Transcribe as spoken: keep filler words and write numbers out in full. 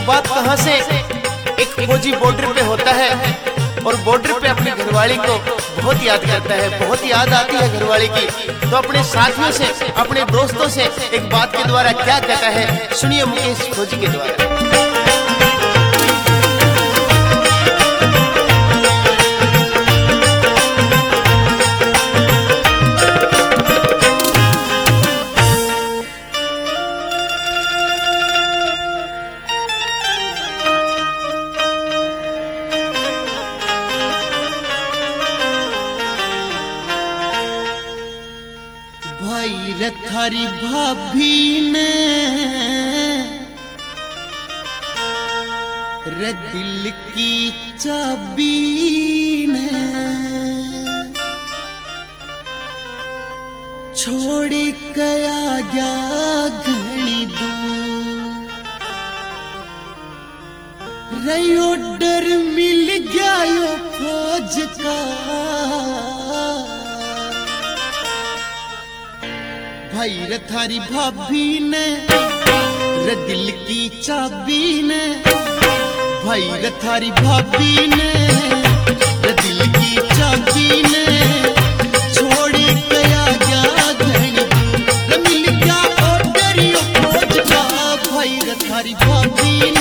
बात कहां से, एक फौजी बॉर्डर पे होता है और बॉर्डर पे अपनी घरवाली को बहुत याद करता है, बहुत याद आती है घरवाली की। तो अपने साथियों से, अपने दोस्तों से एक बात के द्वारा क्या कहता है, सुनिए मुकेश फौजी के द्वारा। भाई रे थारी भाभी ने रे दिल की चाबी ने छोड़ गया गया घड़ी दूर रे ऑर्डर मिल गया यो फौज का। भाई रे थारी भाभी ने रे दिल की चाबी ने, भाई रे थारी भाभी ने रे दिल की चाबी ने छोड़ गया गया घड़ी दूर रे मिल गया ऑर्डर यो फौज का। भाई रे थारी भाभी